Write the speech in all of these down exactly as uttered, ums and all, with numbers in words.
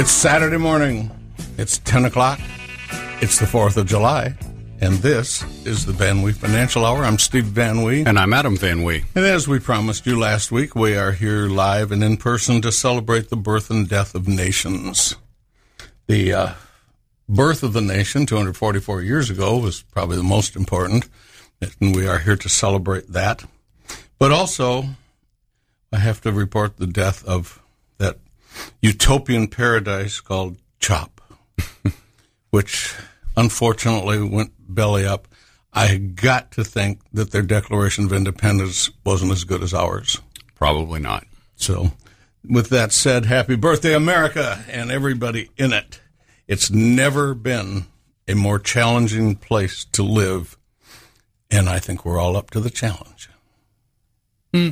It's Saturday morning. It's ten o'clock. It's the fourth of July. And this is the Van Wee Financial Hour. I'm Steve Van Wee. And I'm Adam Van Wee. And as we promised you last week, we are here live and in person to celebrate the birth and death of nations. The uh, birth of the nation two hundred forty-four years ago was probably the most important, and we are here to celebrate that. But also, I have to report the death of that utopian paradise called CHOP, which unfortunately went belly up. I got to think that their Declaration of Independence wasn't as good as ours. Probably not. So, with that said, happy birthday, America, and everybody in it. It's never been a more challenging place to live, and I think we're all up to the challenge. Hmm.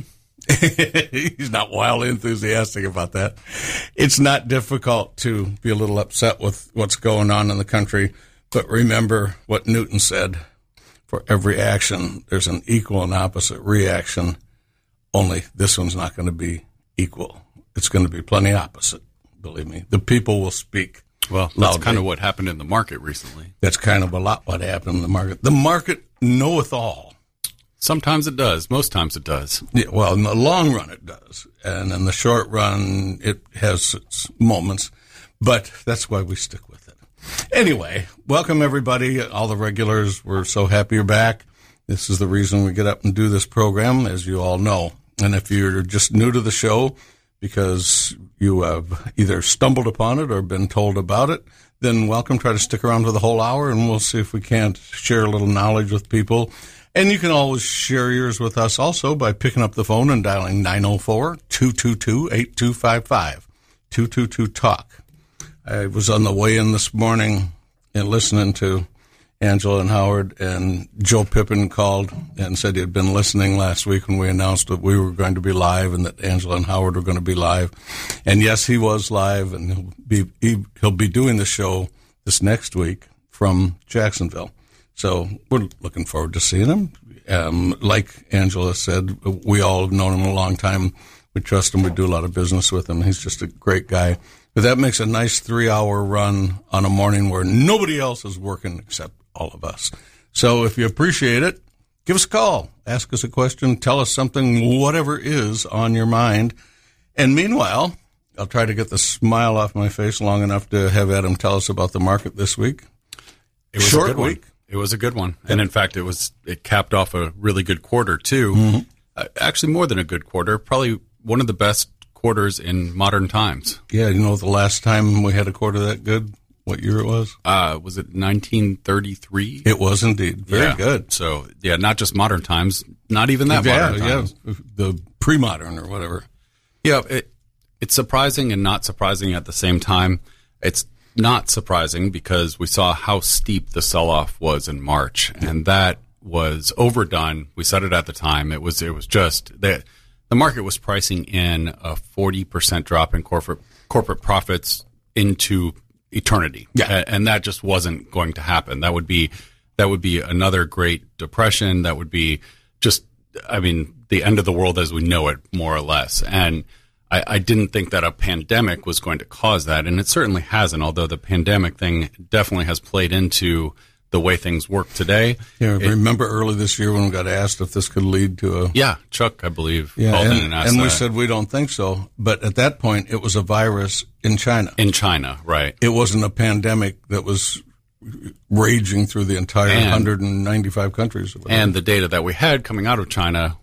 He's not wildly enthusiastic about that. It's not difficult to be a little upset with what's going on in the country, but remember what Newton said. For every action, there's an equal and opposite reaction, only this one's not going to be equal. It's going to be plenty opposite, believe me. The people will speak. Well, that's loudly. kind of what happened in the market recently. That's kind of a lot what happened in the market. The market knoweth all. Sometimes it does. Most times it does. Yeah, well, in the long run it does. And in the short run, it has its moments. But that's why we stick with it. Anyway, welcome everybody, all the regulars. We're so happy you're back. This is the reason we get up and do this program, as you all know. And if you're just new to the show because you have either stumbled upon it or been told about it, then welcome. Try to stick around for the whole hour, and we'll see if we can't share a little knowledge with people. And you can always share yours with us also by picking up the phone and dialing nine oh four, two two two, eight two five five, two two two, talk. I was on the way in this morning and listening to Angela and Howard, and Joe Pippin called and said he had been listening last week when we announced that we were going to be live and that Angela and Howard were going to be live. And yes, he was live, and he'll be he, he'll be doing the show this next week from Jacksonville. So we're looking forward to seeing him. Um, like Angela said, we all have known him a long time. We trust him. We do a lot of business with him. He's just a great guy. But that makes a nice three-hour run on a morning where nobody else is working except all of us. So if you appreciate it, give us a call. Ask us a question. Tell us something, whatever is on your mind. And meanwhile, I'll try to get the smile off my face long enough to have Adam tell us about the market this week. It was Short a good week. One. It was a good one. And in fact, it was it capped off a really good quarter, too. Mm-hmm. Uh, actually, more than a good quarter. Probably one of the best quarters in modern times. Yeah, you know the last time we had a quarter that good, what year it was? Uh, was it nineteen thirty-three? It was indeed. Very yeah. good. So, yeah, not just modern times, not even that yeah, modern times. Yeah, the pre-modern or whatever. Yeah, it, it's surprising and not surprising at the same time. It's not surprising because we saw how steep the sell-off was in March, and that was overdone. We said it at the time. It was it was just that the market was pricing in a forty percent drop in corporate corporate profits into eternity. Yeah. And that just wasn't going to happen. That would be that would be another Great Depression. That would be just, I mean, the end of the world as we know it, more or less. And I, I didn't think that a pandemic was going to cause that, and it certainly hasn't, although the pandemic thing definitely has played into the way things work today. Yeah, it, remember early this year when we got asked if this could lead to a... Yeah, Chuck, I believe, yeah, called and, in and asked and we that. said we don't think so. But at that point, it was a virus in China. In China, right. It wasn't a pandemic that was raging through the entire And- one hundred ninety-five countries. Or whatever. And the data that we had coming out of China,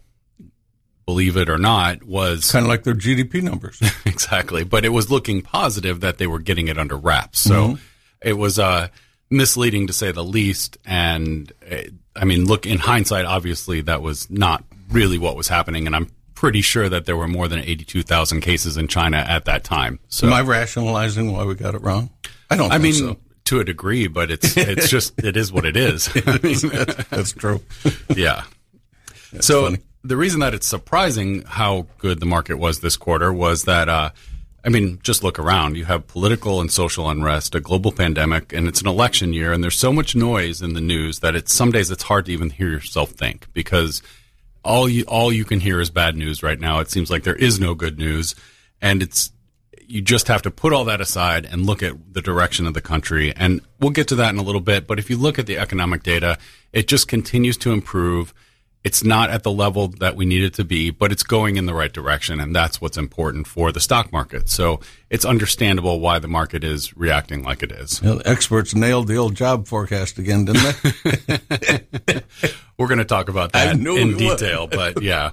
believe it or not, was... kind of like their G D P numbers. Exactly. But it was looking positive that they were getting it under wraps. So Mm-hmm. it was uh, misleading to say the least. And, uh, I mean, look, in hindsight, obviously that was not really what was happening. And I'm pretty sure that there were more than eighty-two thousand cases in China at that time. So Am I rationalizing why we got it wrong? I don't I think mean, so. to a degree, but it's it's just, it is what it is. I mean, that's, that's true. yeah. That's so funny. the reason that it's surprising how good the market was this quarter was that, uh, I mean, just look around. You have political and social unrest, a global pandemic, and it's an election year, and there's so much noise in the news that it's some days it's hard to even hear yourself think because all you all you can hear is bad news right now. It seems like there is no good news, and it's you just have to put all that aside and look at the direction of the country. And we'll get to that in a little bit. But if you look at the economic data, it just continues to improve. It's not at the level that we need it to be, but it's going in the right direction. And that's what's important for the stock market. So it's understandable why the market is reacting like it is. Well, experts nailed the old job forecast again, didn't they? We're going to talk about that in detail, but yeah.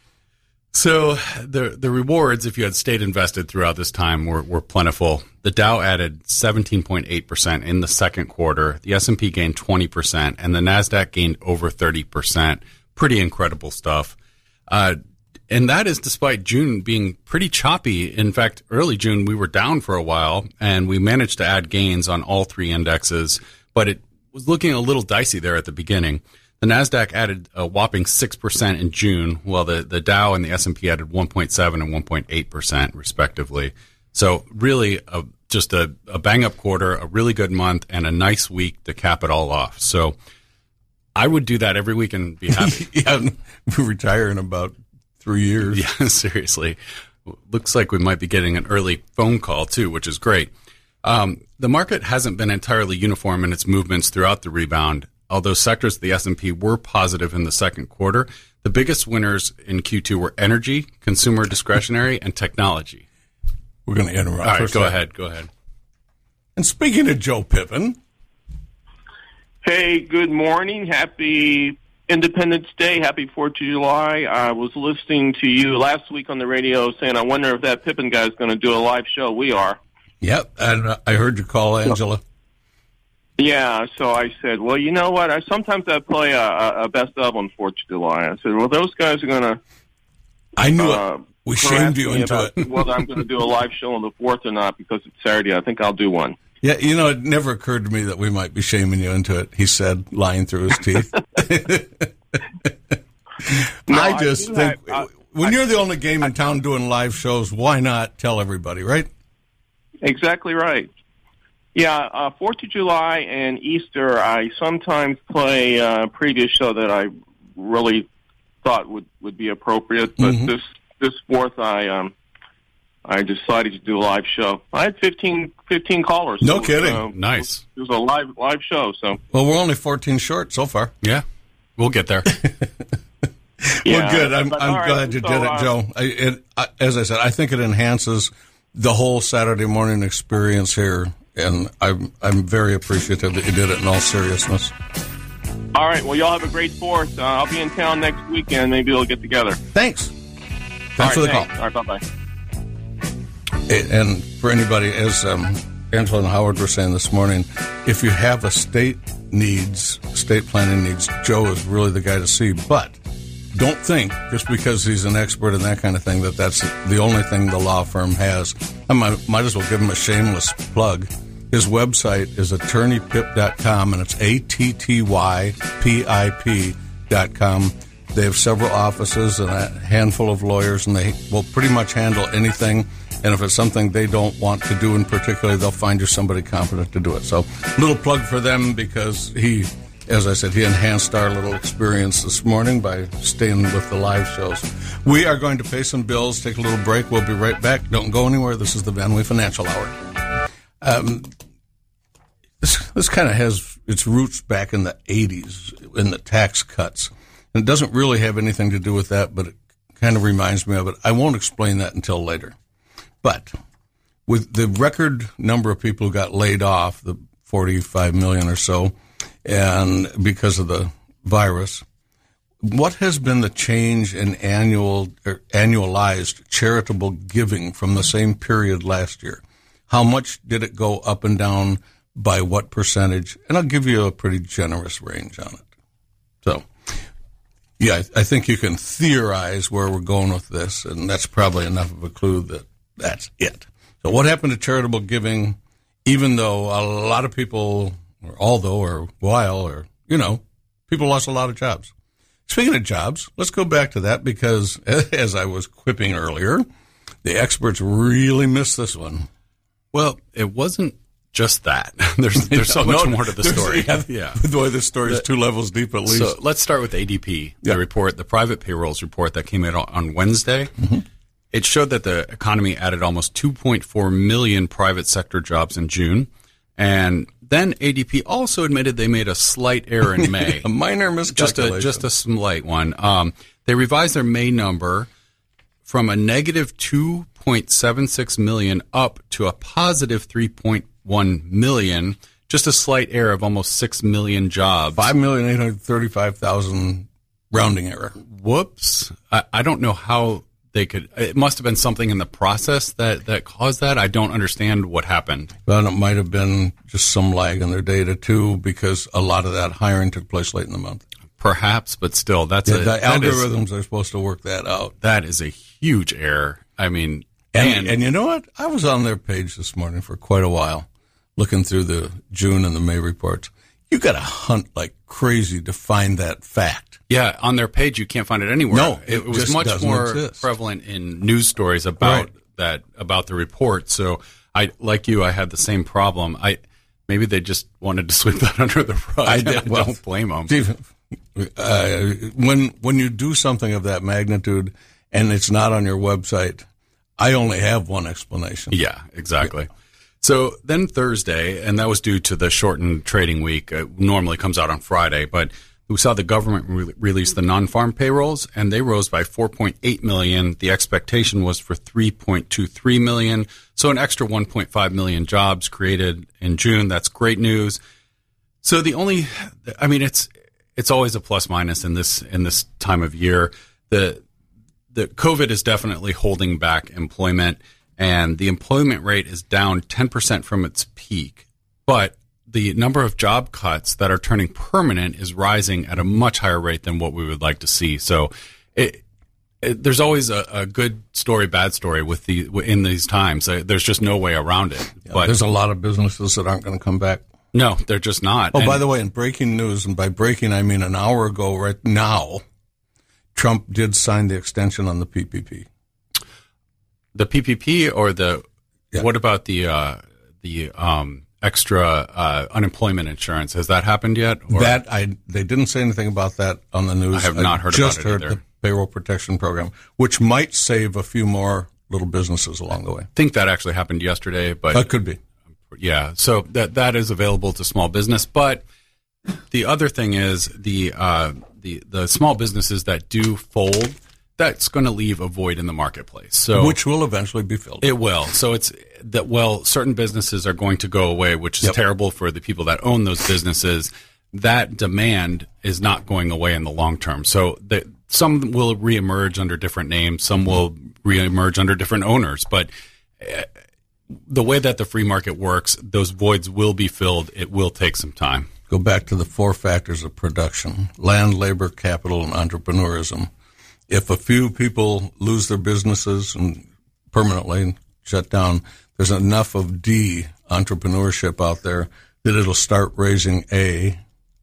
So the the rewards, if you had stayed invested throughout this time, were, were plentiful. The Dow added seventeen point eight percent in the second quarter. The S and P gained twenty percent, and the NASDAQ gained over thirty percent. Pretty incredible stuff. Uh, and that is despite June being pretty choppy. In fact, early June, we were down for a while, and we managed to add gains on all three indexes, but it was looking a little dicey there at the beginning. The NASDAQ added a whopping six percent in June, while the, the Dow and the S and P added one point seven and one point eight percent, respectively. So really a, just a, a bang-up quarter, a really good month, and a nice week to cap it all off. So I would do that every week and be happy. Yeah, we retire in about three years. Yeah, seriously. Looks like we might be getting an early phone call, too, which is great. Um, the market hasn't been entirely uniform in its movements throughout the rebound. Although sectors of the S and P were positive in the second quarter, the biggest winners in Q two were energy, consumer discretionary, and technology. We're going to interrupt. All right, go ahead, go ahead. And speaking of Joe Pippin. Hey, good morning. Happy Independence Day. Happy fourth of July. I was listening to you last week on the radio saying, I wonder if that Pippin guy is going to do a live show. We are. Yep, and uh, I heard you call Angela. Yeah, so I said, well, you know what? I sometimes I play a, a best of on fourth of July. I said, well, those guys are going to. I knew uh, it. We shamed you into it. Whether I'm going to do a live show on the fourth or not because it's Saturday. I think I'll do one. Yeah, you know, it never occurred to me that we might be shaming you into it, he said, lying through his teeth. no, I just I think have, uh, when I, you're the only game in town doing live shows, why not tell everybody, right? Exactly right. Yeah, uh, fourth of July and Easter, I sometimes play a previous show that I really thought would, would be appropriate, but mm-hmm. this this fourth, I um, I decided to do a live show. I had fifteen, fifteen callers. No so, kidding. Uh, nice. It was a live live show. So well, we're only fourteen short so far. Yeah, we'll get there. yeah, well, good. I'm I'm right, glad you so, did it, uh, Joe. I, it, I, as I said, I think it enhances the whole Saturday morning experience here. And I'm I'm very appreciative that you did it in all seriousness. All right. Well, y'all have a great fourth. Uh, I'll be in town next weekend. Maybe we'll get together. Thanks. Thanks right, for the thanks. call. All right. Bye-bye. And for anybody, as um, Angela and Howard were saying this morning, if you have a state needs, state planning needs, Joe is really the guy to see. But don't think, just because he's an expert in that kind of thing, that that's the only thing the law firm has. I might, might as well give him a shameless plug. His website is attorney pip dot com, and it's A T T Y P I P dot com. They have several offices and a handful of lawyers, and they will pretty much handle anything. And if it's something they don't want to do in particular, they'll find you somebody competent to do it. So, little plug for them, because he, as I said, he enhanced our little experience this morning by staying with the live shows. We are going to pay some bills, take a little break. We'll be right back. Don't go anywhere. This is the Van Wee Financial Hour. Um, this this kind of has its roots back in the eighties in the tax cuts. And it doesn't really have anything to do with that, but it kind of reminds me of it. I won't explain that until later. But with the record number of people who got laid off, the forty-five million or so, and because of the virus, what has been the change in annual or annualized charitable giving from the same period last year? How much did it go up and down by what percentage? And I'll give you a pretty generous range on it. So, yeah, I think you can theorize where we're going with this, and that's probably enough of a clue that that's it. So what happened to charitable giving, even though a lot of people, or although, or while, or, you know, people lost a lot of jobs. Speaking of jobs, let's go back to that, because as I was quipping earlier, the experts really missed this one. Well, it wasn't just that. There's there's so much no, more to the story. Yeah, yeah. The way this story is two levels deep at least. So let's start with A D P, the yeah. report, the private payrolls report that came out on Wednesday. Mm-hmm. it showed that the economy added almost two point four million private sector jobs in June. And then A D P also admitted they made a slight error in May. a minor Just miscalculation. a, just a slight one. Um, they revised their May number from a negative two point seven six million up to a positive three point one million. Just a slight error of almost six million jobs. five million eight hundred thirty-five thousand rounding error. Whoops. I, I don't know how they could. It must have been something in the process that, that caused that. I don't understand what happened. Well, it might have been just some lag in their data, too, because a lot of that hiring took place late in the month. Perhaps, but still, that's yeah, a, the that algorithms is, are supposed to work that out. That is a huge error. I mean, and, and, and you know what? I was on their page this morning for quite a while, looking through the June and the May reports. You got to hunt like crazy to find that fact. Yeah, on their page you can't find it anywhere. No, it, it was just much doesn't more exist. prevalent in news stories about Right. that about the report. So I, like you, I had the same problem. I maybe they just wanted to sweep that under the rug. I did. I Well, don't blame them. Steve, uh, when when you do something of that magnitude and it's not on your website, I only have one explanation. Yeah, exactly. So then Thursday, and that was due to the shortened trading week, uh, normally comes out on Friday, but we saw the government re- release the non-farm payrolls, and they rose by four point eight million. The expectation was for three point two three million, so an extra one point five million jobs created in June. That's great news. So the only, I mean, it's it's always a plus minus in this in this time of year. The the COVID is definitely holding back employment, and the employment rate is down ten percent from its peak, but the number of job cuts that are turning permanent is rising at a much higher rate than what we would like to see. So it, it, there's always a, a good story, bad story with the in these times. Uh, There's just no way around it. Yeah, but there's a lot of businesses that aren't going to come back. no, they're just not. Oh, And- by the way, in breaking news, and by breaking I mean an hour ago right now, Trump did sign the extension on the P P P. the P P P or the Yeah. what about the uh, the um, extra uh, unemployment insurance? Has that happened yet? Or- That I they didn't say anything about that on the news. I have not heard about just it heard either. the payroll protection program, which might save a few more little businesses along the way. I think that actually happened yesterday, but That could be. yeah, so that that is available to small business. But the other thing is the uh, the the small businesses that do fold, that's going to leave a void in the marketplace. So Which will eventually be filled. it will. So it's that, well, certain businesses are going to go away, which is Yep. terrible for the people that own those businesses. That demand is not going away in the long term. So the, some will reemerge under different names. Some will reemerge under different owners. But uh, the way that the free market works, those voids will be filled. It will take some time. Go back to the four factors of production: land, labor, capital, and entrepreneurism. If a few people lose their businesses and permanently shut down, there's enough of D entrepreneurship out there that it'll start raising A,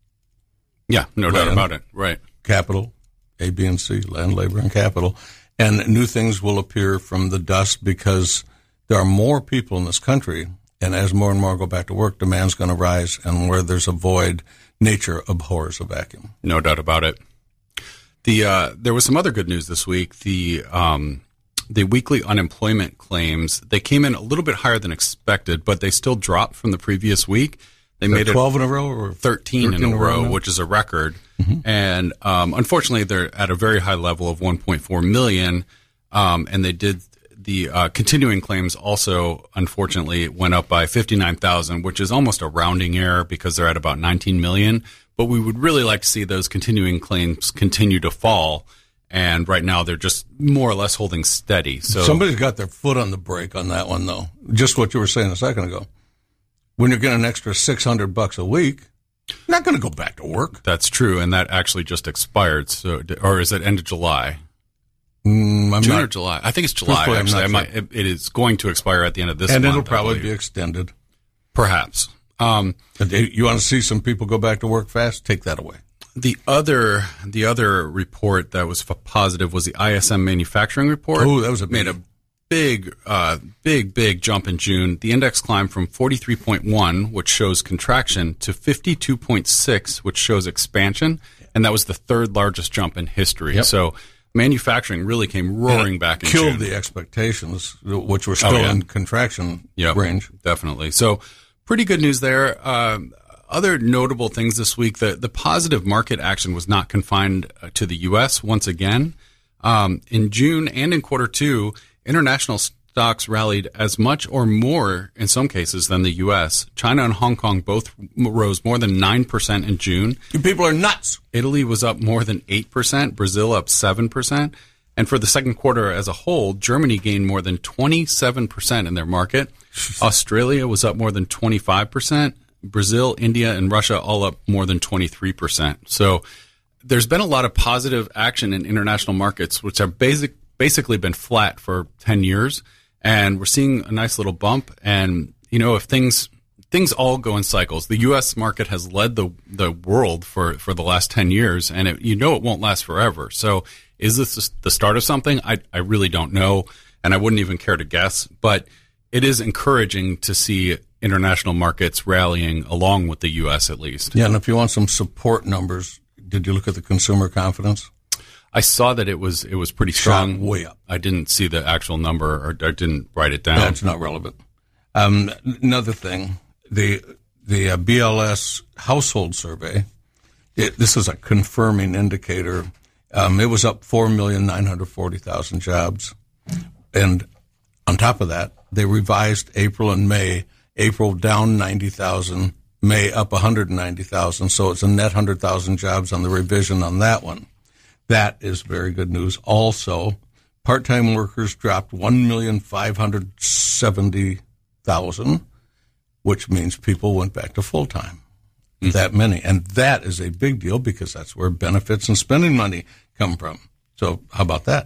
Yeah, no doubt Land. about it. Right. capital, A, B, and C, land, labor, and capital. And new things will appear from the dust because there are more people in this country. And as more and more go back to work, demand's going to rise. And where there's a void, nature abhors a vacuum. No doubt about it. The uh, there was some other good news this week. The um, the weekly unemployment claims, they came in a little bit higher than expected, but they still dropped from the previous week. They made it twelve in a row or thirteen in a row, now? which is a record. And um, unfortunately, they're at a very high level of one point four million. Um, and they did the uh, continuing claims also, unfortunately, went up by fifty-nine thousand, which is almost a rounding error because they're at about nineteen million. But we would really like to see those continuing claims continue to fall. And right now, they're just more or less holding steady. So Somebody's got their foot on the brake on that one, though. Just what you were saying a second ago. When you're getting an extra six hundred bucks a week, you're not going to go back to work. that's true. And that actually just expired. So, or is it end of July? Mm, I'm June not, or July? I think it's July. Truthfully, I'm Actually, not I might, sure. it, it is going to expire at the end of this and month. it'll I probably believe. be extended. Perhaps. Um, But you want to see some people go back to work fast? Take that away. the other the other report that was f- positive was the I S M manufacturing report. Oh, that was a made big- a big, uh, big, big jump in June. The index climbed from forty-three point one, which shows contraction, to fifty-two point six, which shows expansion, and that was the third largest jump in history. Yep. So manufacturing really came roaring back in killed June. the expectations, which were still Oh, yeah. in contraction Yep, range. definitely. So pretty good news there. Um, other notable things this week, the, the positive market action was not confined uh, to the U S once again. Um, in June and in quarter two, international stocks rallied as much or more in some cases than the U S. China and Hong Kong both rose more than nine percent in June. You people are nuts. Italy was up more than eight percent, Brazil up seven percent. And for the second quarter as a whole, Germany gained more than twenty-seven percent in their market. Australia was up more than twenty-five percent. Brazil, India, and Russia all up more than twenty-three percent. So there's been a lot of positive action in international markets, which have basic, basically been flat for ten years. And we're seeing a nice little bump. And, you know, if things things all go in cycles, the U S market has led the the world for, for the last ten years, and it, you know it won't last forever. So is this the start of something? I, I really don't know, and I wouldn't even care to guess. But it is encouraging to see international markets rallying along with the U S at least. Yeah, and if you want some support numbers, did you look at the consumer confidence? I saw that it was it was pretty strong. Shot way up. I didn't see the actual number, or I didn't write it down. That's not relevant. Um, another thing, the the uh, B L S household survey, it, this is a confirming indicator. Um, it was up four million nine hundred forty thousand jobs. And on top of that, they revised April and May. April down ninety thousand, May up one hundred ninety thousand. So it's a net one hundred thousand jobs on the revision on that one. That is very good news. Also, part-time workers dropped one million five hundred seventy thousand, which means people went back to full-time. Mm-hmm. That many. And that is a big deal because that's where benefits and spending money come from. So how about that?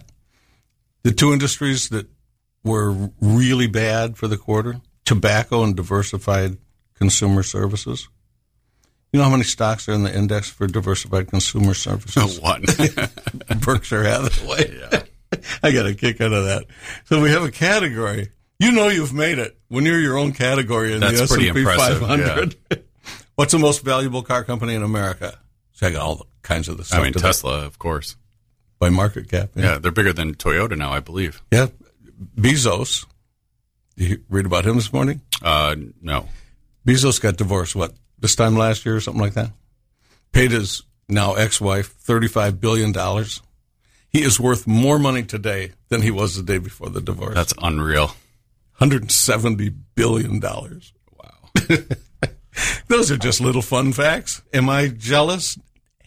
The two industries that were really bad for the quarter, tobacco and diversified consumer services. You know how many stocks are in the index for diversified consumer services? One. Berkshire Hathaway. Yeah. I got a kick out of that. So we have a category. You know you've made it when you're your own category in That's the S and P pretty impressive, five hundred. Yeah. What's the most valuable car company in America? So I got all the kinds of the stuff. I mean, to Tesla, that. of course. By market cap. Yeah. yeah, they're bigger than Toyota now, I believe. Yeah. Bezos. Did you read about him this morning? Uh, no. Bezos got divorced, what, this time last year or something like that? Paid his now ex-wife thirty-five billion dollars. He is worth more money today than he was the day before the divorce. That's unreal. one hundred seventy billion dollars. Wow. Those are just little fun facts. Am I jealous?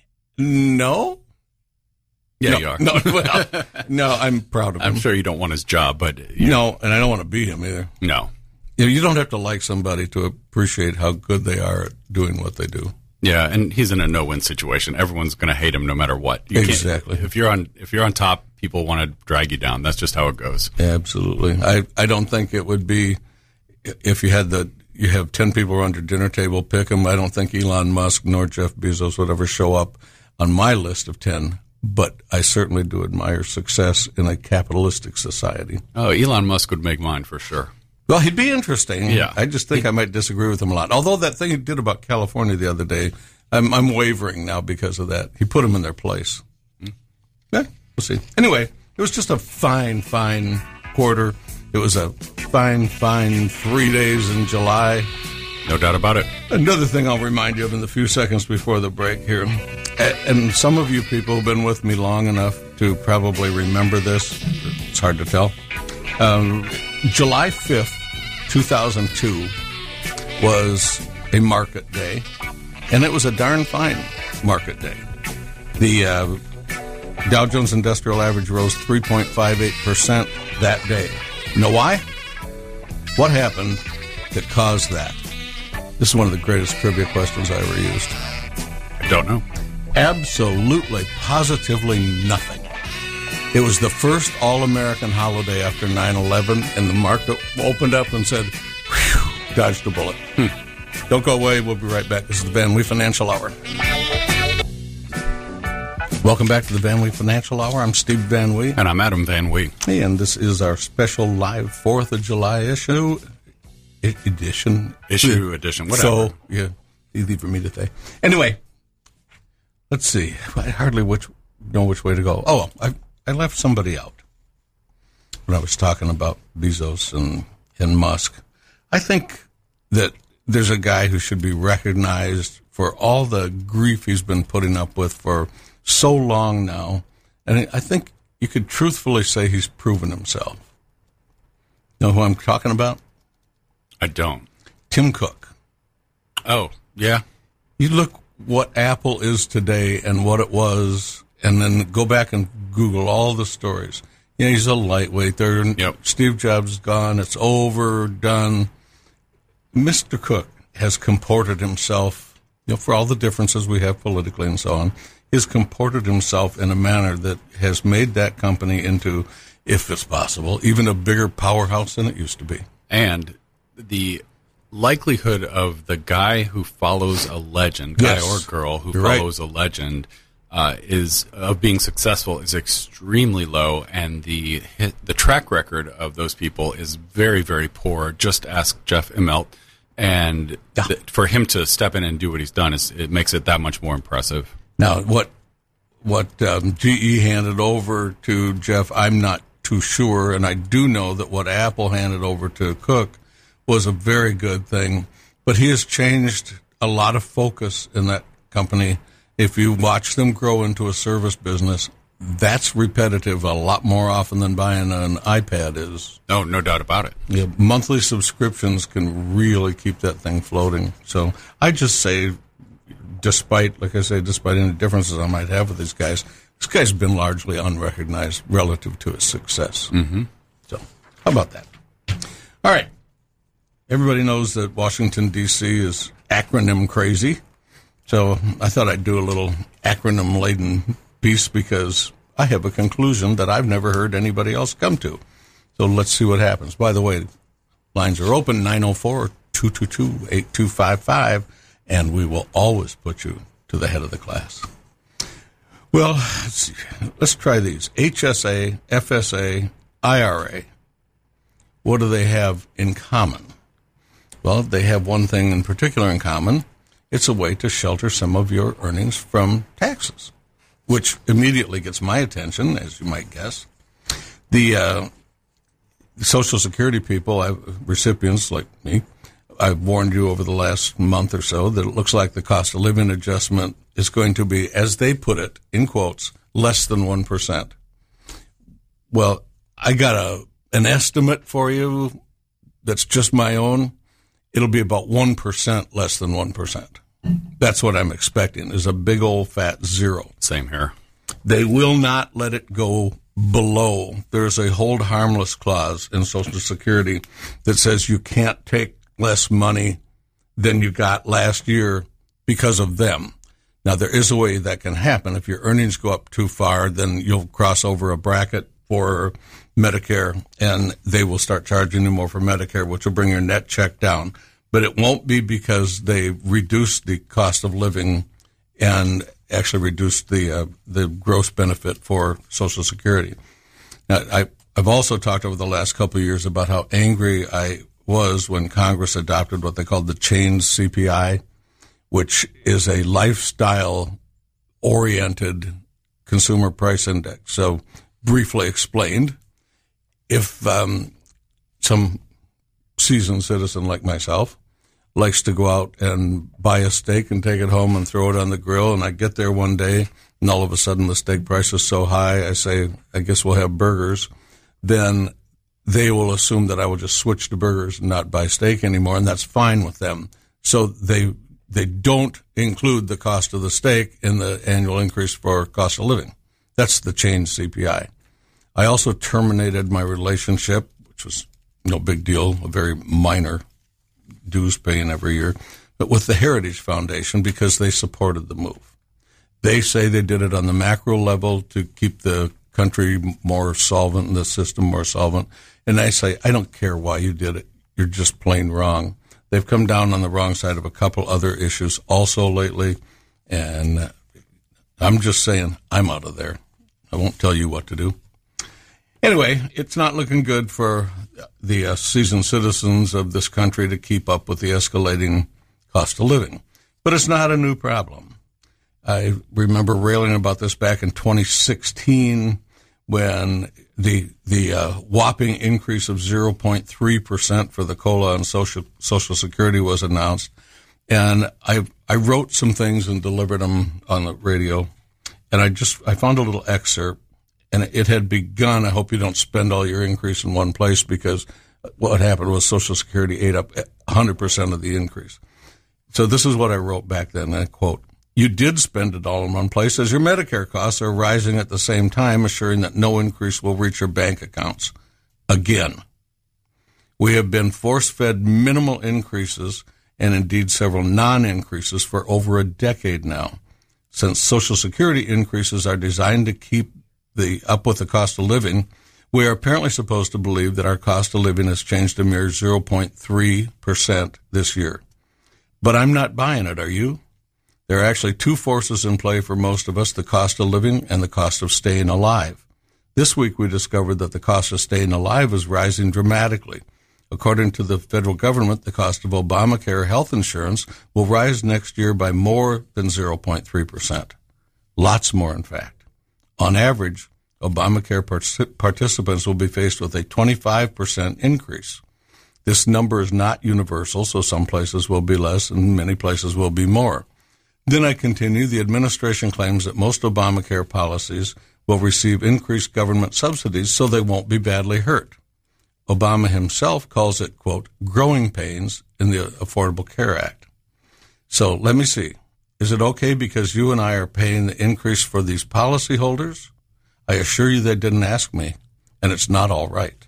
No. Yeah, no, you are. No, well, no, I'm proud of him. I'm sure you don't want his job, but you No, and I don't want to beat him either. No. You know, you don't have to like somebody to appreciate how good they are at doing what they do. Yeah, and he's in a no-win situation. Everyone's going to hate him no matter what. You Exactly. If you're on, if you're on top, people want to drag you down. That's just how it goes. Absolutely. I, I don't think it would be if you had the you have ten people around your dinner table pick them. I don't think Elon Musk nor Jeff Bezos would ever show up on my list of ten. But I certainly do admire success in a capitalistic society. Oh, Elon Musk would make mine for sure. Well, he'd be interesting. Yeah. I just think I might disagree with him a lot. Although that thing he did about California the other day, I'm, I'm wavering now because of that. He put them in their place. Mm. Yeah, we'll see. Anyway, it was just a fine, fine quarter. It was a fine, fine three days in July. No doubt about it. Another thing I'll remind you of in the few seconds before the break here, and some of you people have been with me long enough to probably remember this. It's hard to tell. Um, July fifth, two thousand two was a market day, and it was a darn fine market day. The uh, Dow Jones Industrial Average rose three point five eight percent that day. You know why? What happened that caused that? This is one of the greatest trivia questions I ever used. I don't know. Absolutely, positively nothing. It was the first all-American holiday after nine eleven, and the market opened up and said, whew, dodged a bullet. Hmm. Don't go away. We'll be right back. This is the Van Wee Financial Hour. Welcome back to the Van Wee Financial Hour. I'm Steve Van Wee. And I'm Adam Van Wee. Hey, and this is our special live fourth of July issue. Edition. Issue, edition, whatever. So, yeah, easy for me to say. Anyway, let's see. I hardly which know which way to go. Oh, I, I left somebody out when I was talking about Bezos and, and Musk. I think that there's a guy who should be recognized for all the grief he's been putting up with for so long now. And I think you could truthfully say he's proven himself. You know who I'm talking about? I don't. Tim Cook. Oh, yeah. You look what Apple is today and what it was, and then go back and Google all the stories. Yeah, he's a lightweight. There, yep. Steve Jobs is gone. It's over, done. Mister Cook has comported himself, you know, for all the differences we have politically and so on, has comported himself in a manner that has made that company into, if it's possible, even a bigger powerhouse than it used to be. And the likelihood of the guy who follows a legend, guy yes. or girl who You're follows right. a legend, uh, is of being successful is extremely low, and the hit, the track record of those people is very, very poor. Just ask Jeff Immelt, and yeah. th- for him to step in and do what he's done, is it makes it that much more impressive. Now, what what um, G E handed over to Jeff, I'm not too sure, and I do know that what Apple handed over to Cook was a very good thing, but he has changed a lot of focus in that company. If you watch them grow into a service business, that's repetitive a lot more often than buying an iPad is. No, no doubt about it. Yeah, monthly subscriptions can really keep that thing floating. So I just say, despite, like I say, despite any differences I might have with these guys, this guy's been largely unrecognized relative to his success. Mm-hmm. So how about that? All right. Everybody knows that Washington, D C is acronym crazy. So I thought I'd do a little acronym-laden piece because I have a conclusion that I've never heard anybody else come to. So let's see what happens. By the way, lines are open, nine oh four, two two two, eight two five five, and we will always put you to the head of the class. Well, let's see. Let's try these. H S A, F S A, I R A. What do they have in common? Well, they have one thing in particular in common. It's a way to shelter some of your earnings from taxes, which immediately gets my attention, as you might guess. The uh, Social Security people, I, recipients like me, I've warned you over the last month or so that it looks like the cost of living adjustment is going to be, as they put it, in quotes, less than one percent. Well, I got a an estimate for you that's just my own. It'll be about one percent less than one percent. That's what I'm expecting, is a big old fat zero. Same here. They will not let it go below. There's a hold harmless clause in Social Security that says you can't take less money than you got last year because of them. Now, there is a way that can happen. If your earnings go up too far, then you'll cross over a bracket for Medicare, and they will start charging you more for Medicare, which will bring your net check down. But it won't be because they reduced the cost of living and actually reduced the uh, the gross benefit for Social Security. Now, I, I've also talked over the last couple of years about how angry I was when Congress adopted what they called the Change C P I, which is a lifestyle-oriented consumer price index. So, briefly explained, if um, some seasoned citizen like myself likes to go out and buy a steak and take it home and throw it on the grill, and I get there one day and all of a sudden the steak price is so high, I say, I guess we'll have burgers, then they will assume that I will just switch to burgers and not buy steak anymore, and that's fine with them. So they they don't include the cost of the steak in the annual increase for cost of living. That's the Change C P I. I also terminated my relationship, which was no big deal, a very minor dues paying every year, but with the Heritage Foundation because they supported the move. They say they did it on the macro level to keep the country more solvent and the system more solvent. And I say, I don't care why you did it. You're just plain wrong. They've come down on the wrong side of a couple other issues also lately. And I'm just saying, I'm out of there. I won't tell you what to do. Anyway, it's not looking good for the uh, seasoned citizens of this country to keep up with the escalating cost of living. But it's not a new problem. I remember railing about this back in twenty sixteen when the the uh, whopping increase of zero point three percent for the COLA on Social Social Security was announced. And I I wrote some things and delivered them on the radio. And I just I found a little excerpt, and it had begun. I hope you don't spend all your increase in one place, because what happened was Social Security ate up one hundred percent of the increase. So this is what I wrote back then. I quote, "You did spend it all in one place, as your Medicare costs are rising at the same time, assuring that no increase will reach your bank accounts. Again, we have been force-fed minimal increases and indeed several non-increases for over a decade now. Since Social Security increases are designed to keep the up with the cost of living, we are apparently supposed to believe that our cost of living has changed a mere zero point three percent this year. But I'm not buying it, are you? There are actually two forces in play for most of us, the cost of living and the cost of staying alive. This week we discovered that the cost of staying alive is rising dramatically. According to the federal government, the cost of Obamacare health insurance will rise next year by more than zero point three percent. Lots more, in fact. On average, Obamacare partic- participants will be faced with a twenty-five percent increase. This number is not universal, so some places will be less and many places will be more. Then I continue, the administration claims that most Obamacare policies will receive increased government subsidies so they won't be badly hurt. Obama himself calls it, quote, growing pains in the Affordable Care Act. So let me see. Is it okay because you and I are paying the increase for these policyholders? I assure you they didn't ask me, and it's not all right.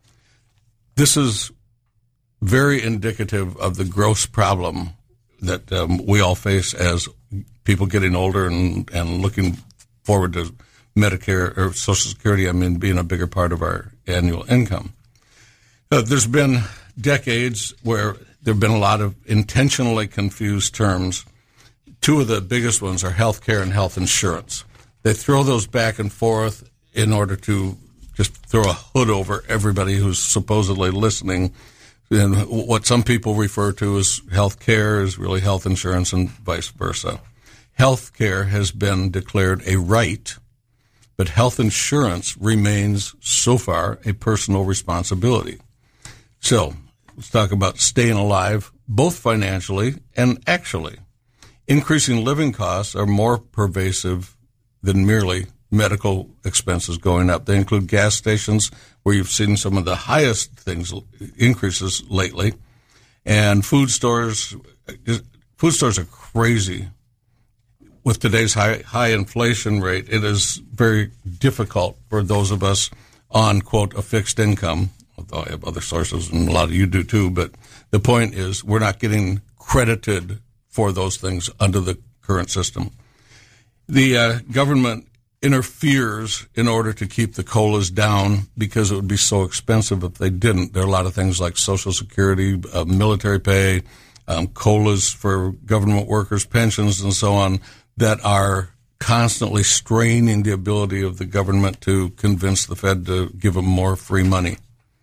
This is very indicative of the gross problem that um, we all face as people getting older and, and looking forward to Medicare or Social Security, I mean, being a bigger part of our annual income. Uh, there's been decades where there have been a lot of intentionally confused terms. Two of the biggest ones are health care and health insurance. They throw those back and forth in order to just throw a hood over everybody who's supposedly listening. And what some people refer to as health care is really health insurance and vice versa. Health care has been declared a right, but health insurance remains, so far, a personal responsibility. So let's talk about staying alive, both financially and actually. Increasing living costs are more pervasive than merely medical expenses going up. They include gas stations, where you've seen some of the highest things increases lately, and food stores. Food stores are crazy. With today's high high inflation rate, it is very difficult for those of us on, quote, a fixed income, although I have other sources, and a lot of you do too, but the point is we're not getting credited for those things under the current system. The uh, government interferes in order to keep the COLAs down because it would be so expensive if they didn't. There are a lot of things like Social Security, uh, military pay, um, COLAs for government workers, pensions, and so on that are constantly straining the ability of the government to convince the Fed to give them more free money.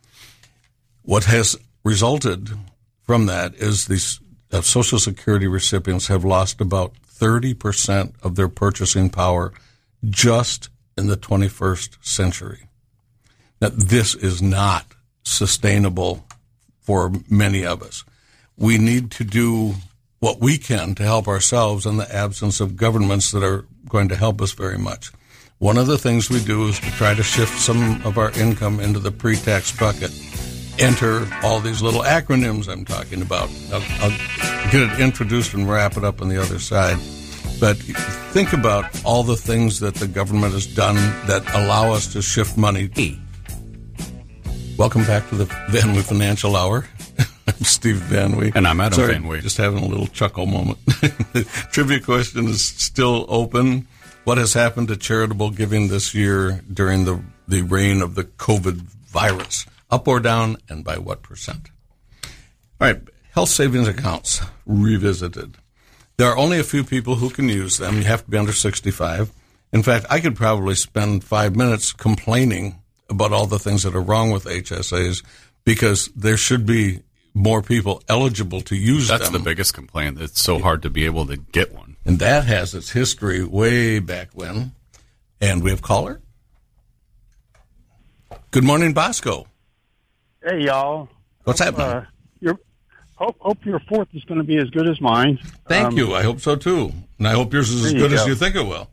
What has resulted from that is these uh, Social Security recipients have lost about thirty percent of their purchasing power just in the twenty-first century. Now, this is not sustainable for many of us. We need to do what we can to help ourselves in the absence of governments that are going to help us very much. One of the things we do is to try to shift some of our income into the pre-tax bucket. Enter all these little acronyms I'm talking about. I'll, I'll get it introduced and wrap it up on the other side. But think about all the things that the government has done that allow us to shift money. Welcome back to the Van Wee Financial Hour. I'm Steve Van Wee. And I'm Adam Sorry, Van Wee. Just having a little chuckle moment. The trivia question is still open. What has happened to charitable giving this year during the, the reign of the COVID virus? Up or down, and by what percent? All right, health savings accounts revisited. There are only a few people who can use them. You have to be under sixty-five. In fact, I could probably spend five minutes complaining about all the things that are wrong with H S As because there should be more people eligible to use That's them. That's the biggest complaint. It's so hard to be able to get one. And that has its history way back when. And we have caller. Good morning, Bosco. Hey, y'all. What's hope, happening? Uh, your, hope, hope your fourth is going to be as good as mine. Thank Um, you. I hope so, too. And I hope yours is as There you good as go. you think it will.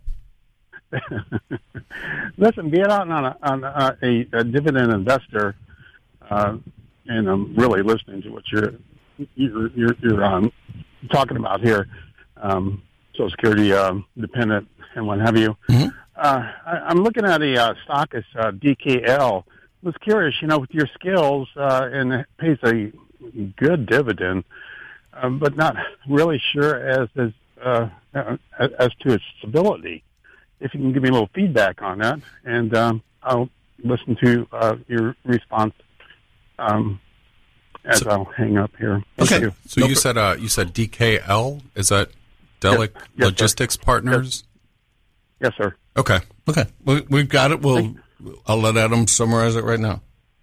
Listen, being out on a, on a, a, a dividend investor, uh, and I'm really listening to what you're you're you're, you're um, talking about here, um, Social Security um, dependent and what have you. Mhm. Uh, I, I'm looking at a uh, stock as uh, D K L. Was curious, you know, with your skills, uh, and it pays a good dividend, um, but not really sure as as uh, as to its stability. If you can give me a little feedback on that, and um, I'll listen to uh, your response um, as So- I'll hang up here. Thank Okay. you. So No you pr- said uh, you said D K L? Is that Delic Yes. Yes, sir. Logistics Partners? Yes, sir. Okay. Okay. We, we've got it. We'll, I'll let Adam summarize it right now.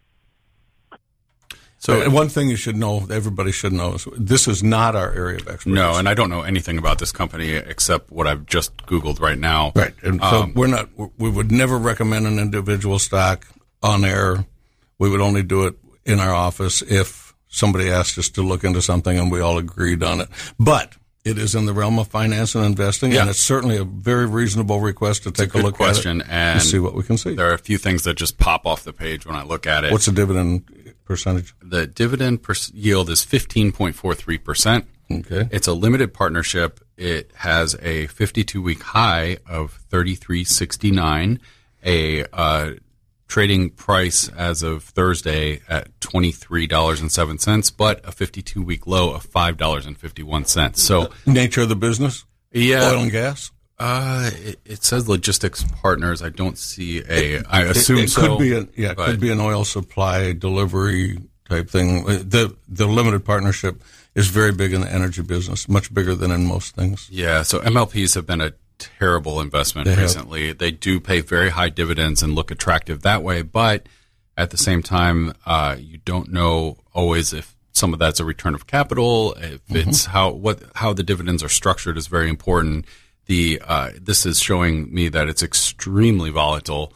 So And one thing you should know, everybody should know, is this is not our area of expertise. no, and I don't know anything about this company except what I've just Googled right now. Right. And so Um, we're not, we would never recommend an individual stock on air. We would only do it in our office if somebody asked us to look into something and we all agreed on it. But it is in the realm of finance and investing, Yeah. and it's certainly a very reasonable request to take a, Good look question, at it and and see what we can see. there are a few things that just pop off the page when I look at it. What's the dividend percentage? The dividend per- yield is fifteen point four three percent. Okay. It's a limited partnership. It has a fifty-two week high of thirty-three sixty-nine, a uh, trading price as of Thursday at twenty-three dollars and seven cents, but a fifty-two week low of five dollars and fifty-one cents. So, Nature of the business? yeah, Oil and gas? uh, it, it says logistics partners. I don't see a. I assume it, it so. could be a, yeah, it but- could be an oil supply delivery type thing. The the limited partnership is very big in the energy business, much bigger than in most things. Yeah, so M L Ps have been a terrible investment They have. recently. They do pay very high dividends and look attractive that way, but at the same time, uh, you don't know always if some of that's a return of capital. If Mm-hmm. it's how what how the dividends are structured is very important. The uh, this is showing me that it's extremely volatile.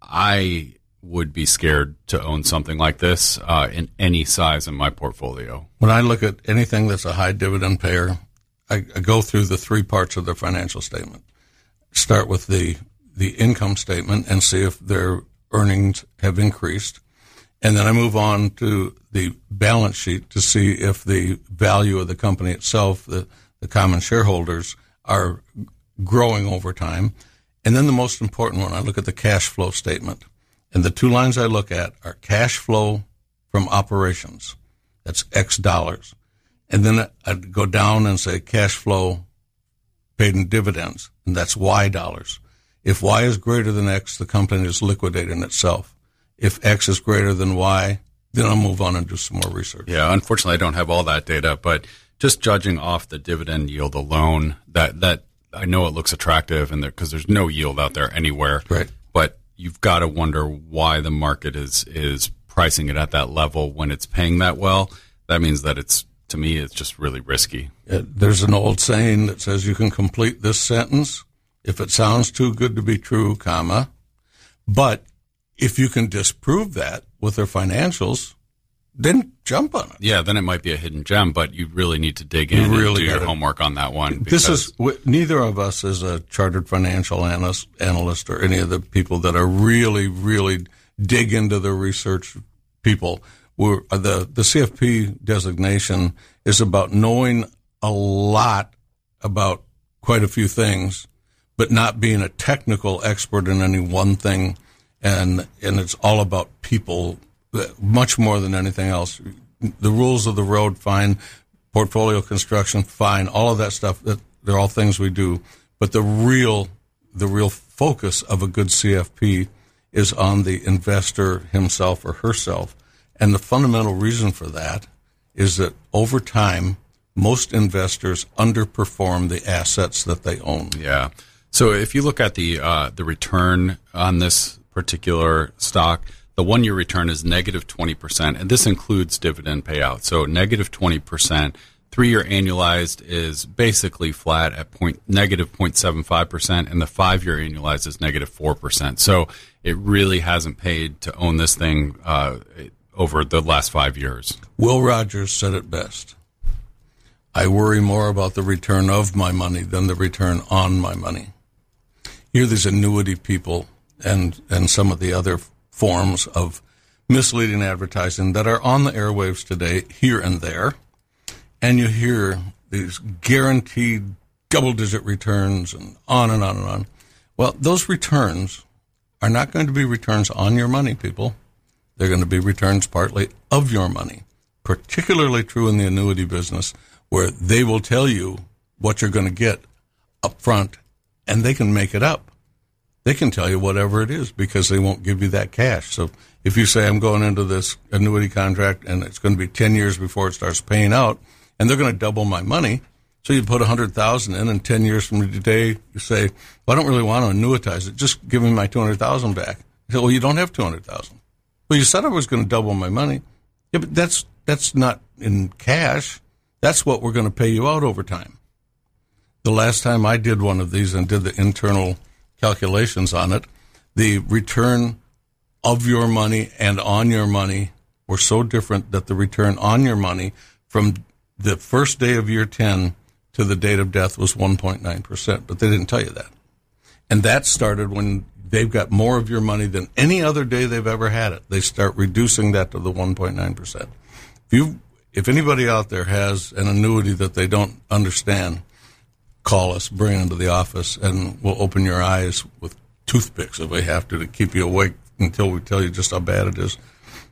I would be scared to own something like this uh, in any size in my portfolio. When I look at anything that's a high dividend payer, I, I go through the three parts of their financial statement. Start with the the income statement and see if their earnings have increased. And then I move on to the balance sheet to see if the value of the company itself, the, the common shareholders, are growing over time. And then the most important one, I look at the cash flow statement. And the two lines I look at are cash flow from operations. That's X dollars. And then I'd go down and say cash flow paid in dividends, and that's Y dollars. If Y is greater than X, the company is liquidating itself. If X is greater than Y, then I'll move on and do some more research. Yeah, unfortunately, I don't have all that data, but just judging off the dividend yield alone, that that I know it looks attractive, and because there's no yield out there anywhere, Right. But you've got to wonder why the market is is pricing it at that level when it's paying that well. That means that it's to me, it's just really risky. Uh, There's an old saying that says you can complete this sentence if it sounds too good to be true, comma, but if you can disprove that with their financials, then jump on it. Yeah, then it might be a hidden gem, but you really need to dig in really and do your gotta- homework on that one. This because- is w- neither of us is a chartered financial analyst, analyst or any of the people that are really, really dig into the research people. We're, uh, the the C F P designation is about knowing a lot about quite a few things, but not being a technical expert in any one thing, and and it's all about people uh, much more than anything else. The rules of the road, fine. Portfolio construction, fine. All of that stuff, that they're all things we do. But the real, the real focus of a good C F P is on the investor himself or herself. And the fundamental reason for that is that over time, most investors underperform the assets that they own. Yeah. So if you look at the uh, the return on this particular stock, the one-year return is negative twenty percent, and this includes dividend payout. So negative twenty percent. three-year annualized is basically flat at point, negative zero point seven five percent, and the five-year annualized is negative four percent. So it really hasn't paid to own this thing uh, over the last five years. Will Rogers said it best. I worry more about the return of my money than the return on my money. Here, these annuity people and, and some of the other forms of misleading advertising that are on the airwaves today, here and there, and you hear these guaranteed double-digit returns and on and on and on. Well, those returns are not going to be returns on your money, people. They're going to be returns partly of your money, particularly true in the annuity business, where they will tell you what you're going to get up front, and they can make it up. They can tell you whatever it is because they won't give you that cash. So if you say, I'm going into this annuity contract and it's going to be ten years before it starts paying out, and they're going to double my money, so you put one hundred thousand dollars in, and ten years from today, you say, well, I don't really want to annuitize it. Just give me my two hundred thousand dollars back. You say, well, you don't have two hundred thousand dollars. Well, you said I was going to double my money. Yeah, but that's that's not in cash. That's what we're going to pay you out over time. The last time I did one of these and did the internal calculations on it, the return of your money and on your money were so different that the return on your money from the first day of year ten to the date of death was one point nine percent, but they didn't tell you that. And that started when they've got more of your money than any other day they've ever had it. They start reducing that to the one point nine percent. If you If anybody out there has an annuity that they don't understand, call us, bring it into the office, and we'll open your eyes with toothpicks if we have to to keep you awake until we tell you just how bad it is.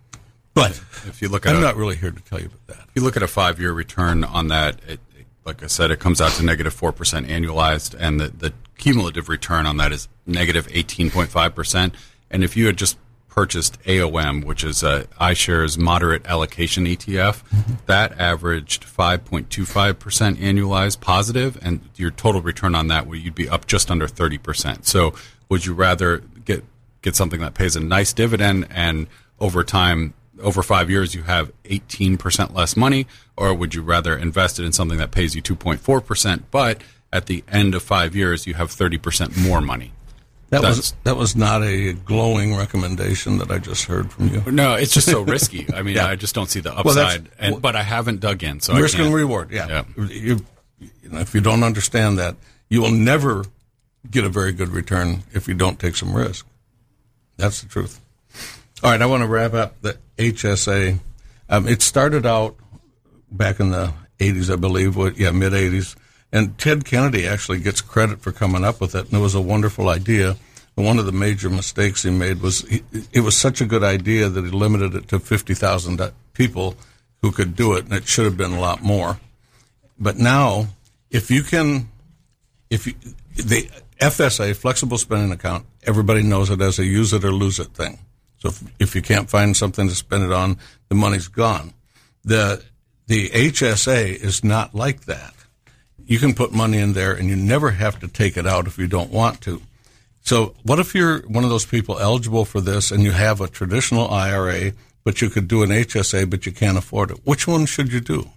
But if you look at I'm a, not really here to tell you about that. If you look at a five-year return on that, it, it, like I said, it comes out to negative four percent annualized, and the, the cumulative return on that is negative eighteen point five percent. And if you had just purchased A O M, which is a iShares Moderate Allocation E T F, mm-hmm. that averaged five point two five percent annualized positive, and your total return on that, you'd be up just under thirty percent. So would you rather get get something that pays a nice dividend and over time, over five years, you have eighteen percent less money, or would you rather invest it in something that pays you two point four percent, but at the end of five years, you have thirty percent more money? That was that was not a glowing recommendation that I just heard from you. No, it's just so risky. I mean, yeah. I just don't see the upside. Well, and, but I haven't dug in, so risk I can't. and reward. Yeah, yeah. You, you know, if you don't understand that, you will never get a very good return if you don't take some risk. That's the truth. All right, I want to wrap up the H S A. Um, it started out back in the eighties, I believe. Yeah, mid eighties. And Ted Kennedy actually gets credit for coming up with it, and it was a wonderful idea. And one of the major mistakes he made was he, it was such a good idea that he limited it to fifty thousand people who could do it, and it should have been a lot more. But now, if you can, if you, the F S A, Flexible Spending Account, everybody knows it as a use it or lose it thing. So if, if you can't find something to spend it on, the money's gone. The the H S A is not like that. You can put money in there, and you never have to take it out if you don't want to. So what if you're one of those people eligible for this, and you have a traditional I R A, but you could do an H S A, but you can't afford it? Which one should you do?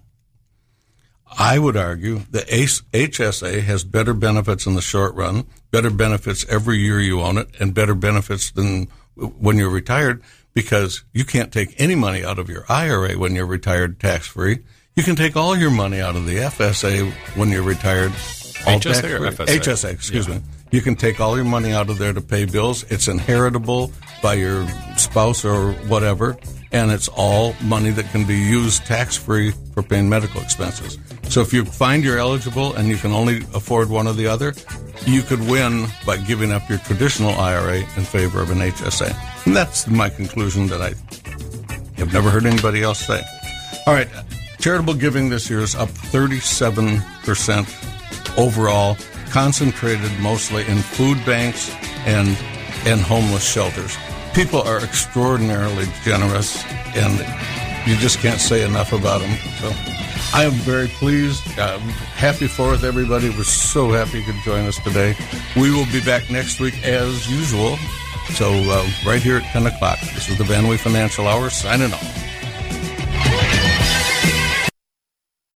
I would argue the H S A has better benefits in the short run, better benefits every year you own it, and better benefits than when you're retired, because you can't take any money out of your I R A when you're retired tax-free. You can take all your money out of the F S A when you're retired. All H S A or F S A? H S A, excuse yeah. me. You can take all your money out of there to pay bills. It's inheritable by your spouse or whatever, and it's all money that can be used tax-free for paying medical expenses. So if you find you're eligible and you can only afford one or the other, you could win by giving up your traditional I R A in favor of an H S A. And that's my conclusion that I have never heard anybody else say. All right. Charitable giving this year is up thirty-seven percent overall, concentrated mostly in food banks and and homeless shelters. People are extraordinarily generous, and you just can't say enough about them. So I am very pleased. Uh, happy Fourth, everybody. We're so happy you could join us today. We will be back next week as usual. So uh, right here at ten o'clock. This is the Van Wee Financial Hour signing off.